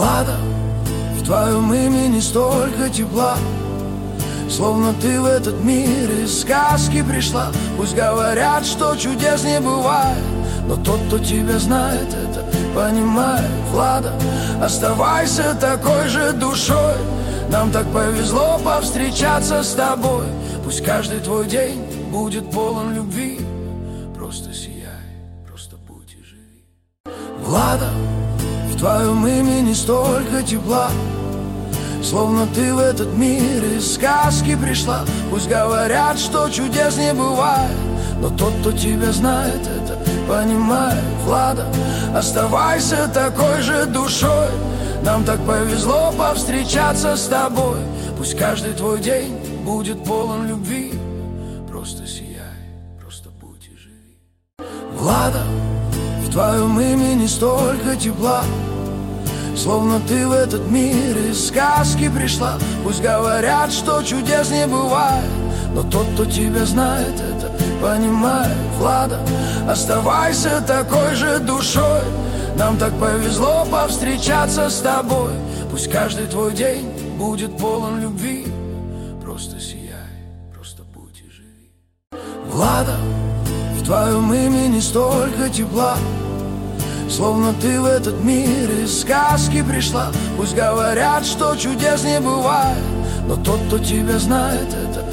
Влада, в твоем имени столько тепла, словно ты в этот мир из сказки пришла. Пусть говорят, что чудес не бывает, но тот, кто тебя знает, это понимает. Влада, оставайся такой же душой, нам так повезло повстречаться с тобой. Пусть каждый твой день будет полон любви. Просто сияй, просто будь и живи. Влада, в твоем имени столько тепла, словно ты в этот мир из сказки пришла. Пусть говорят, что чудес не бывает, но тот, кто тебя знает, это понимает. Влада, оставайся такой же душой, нам так повезло повстречаться с тобой. Пусть каждый твой день будет полон любви. Просто сияй, просто будь и живи. Влада, в твоем имени столько тепла, словно ты в этот мир из сказки пришла. Пусть говорят, что чудес не бывает, но тот, кто тебя знает, это понимает. Влада, оставайся такой же душой, нам так повезло повстречаться с тобой. Пусть каждый твой день будет полон любви. Просто сияй, просто будь и живи. Влада, в твоем имени столько тепла, словно ты в этот мир из сказки пришла. Пусть говорят, что чудес не бывает, но тот, кто тебя знает, это